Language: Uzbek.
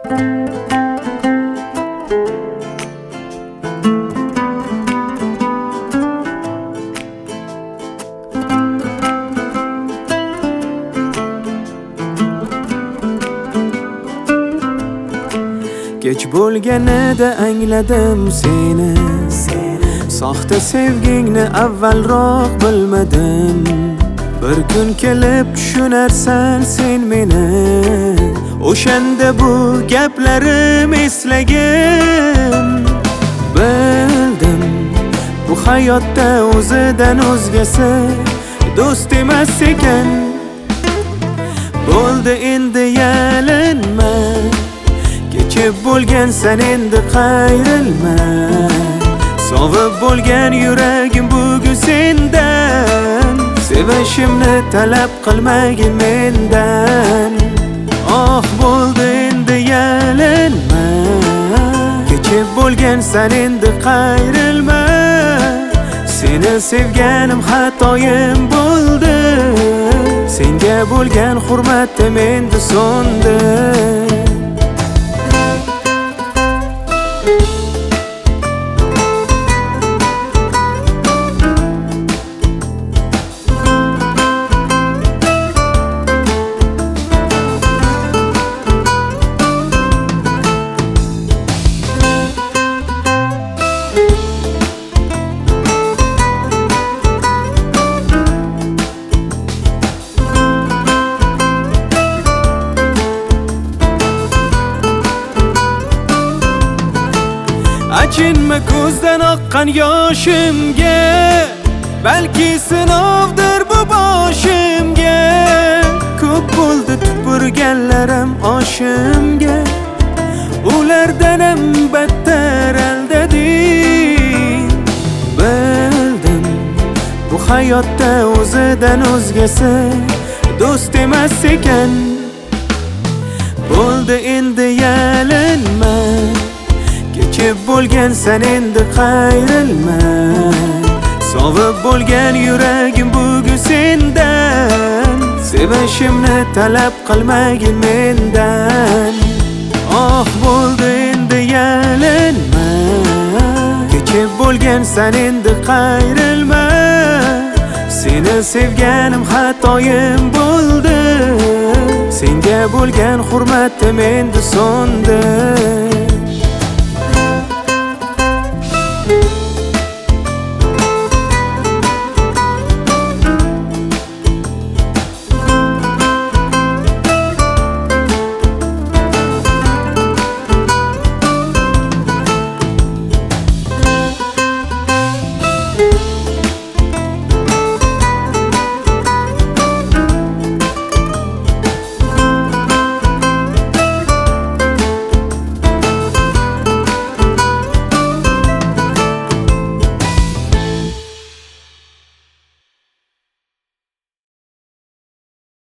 Kech bo'lganida angladim seni, soxta sevgingni avvalroq bilmadim. Bir kun kelib tushunarsan sen meni, o'shanda bu gaplarim eslagin. Bildim bu hayotda o'zidan o'zgasi do'st emas ekan. Bo'ldi endi yalinma, kechib bo'lgansan endi qayrilma. Sovib bo'lgan yuragim bugun sendan, sevishimni talab qilmagin mendan. Oh bo'ldi endi yalinma, kechib bo'lgansan endi qayrilma. Seni sevganim xatoyim bo'ldi, senga bo'lgan hurmatim endi so'ndi. Achinma ko'zdan oqqan yoshimga, balki sinovdir bu boshimga. Ko'p bo'ldi tupurganlarim oshimga, ulardan ham battar aldading. Bildim bu hayotda o'zidan o'zgasi do'st emas ekan. Bo'ldi endi yalinma, kechib bo'lgansan endi qayrilma. Sovib bo'lgan yuragim bugun sendan, sevishimni talab qilmagin mendan. Oh bo'ldi endi yalinma, kechib bo'lgansan endi qayrilma. Seni sevganim xatoyim bo'ldi, senga bo'lgan hurmatim endi so'ndi.